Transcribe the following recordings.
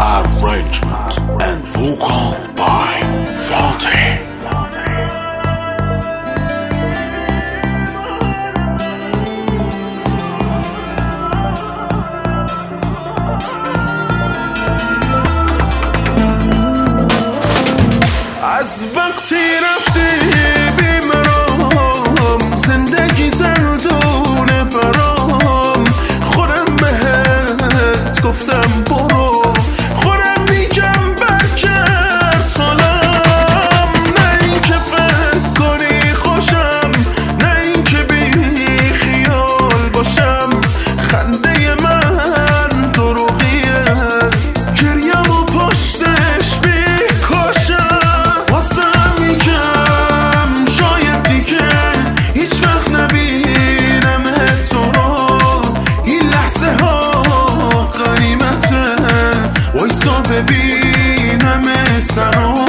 Arrangement and vocal by Fonte. از وقتی رفتی بیمرام زندگی زندونه برام خودم بهت گفتم برو خودم میگم برگرد حالم نه این که فکر کنی خوشم نه این که بی خیال باشم خنده من دروغیه گریم و پشتش بیکاشم ببینم استرام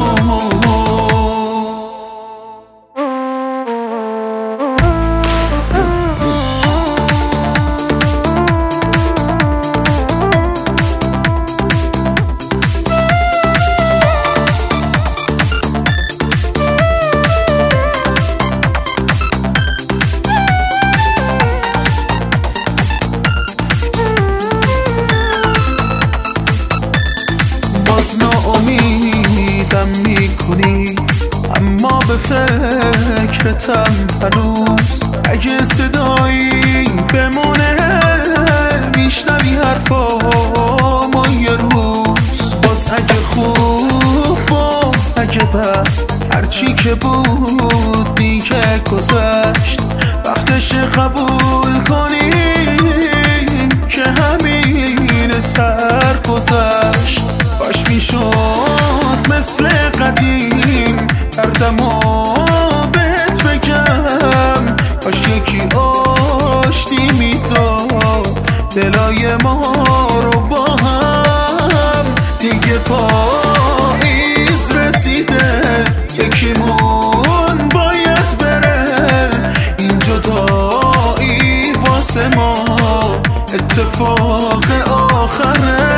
ناامیدم میکنی اما به فکرتم هنوز اگه صدایی بمونه میشنوی حرفامو یه روز باز اگه خوب و اگه بد هرچی که بود دیگه گذشت وقتش قبول کنی که همین سر گذشت باش میشد مثل قدیم دردمو بهت بگم کاش یکی آشتی میداد دلای ما رو با هم دیگه پاییز رسیده یکیمون باید بره این جدایی واسه ما اتفاق آخره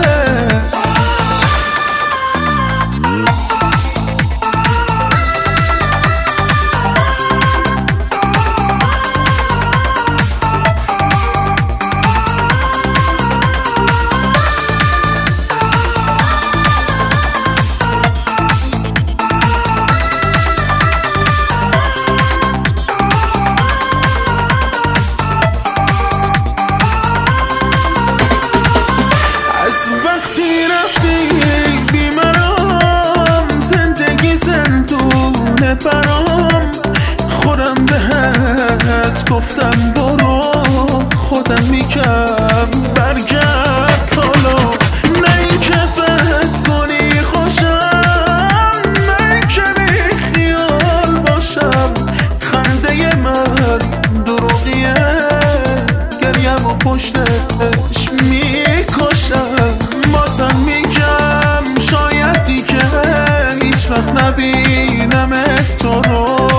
وقتی رفتی بیمرام زندگی زندونه برام خودم بهت گفتم برو خودم میگم برگرد حالا نه این که فکر کنی خوشم نه این که بی خیال باشم خنده من دروغیه گریم و پشتش میکشم بازم میگم شاید دیگه هیچ وقت نبینم تو رو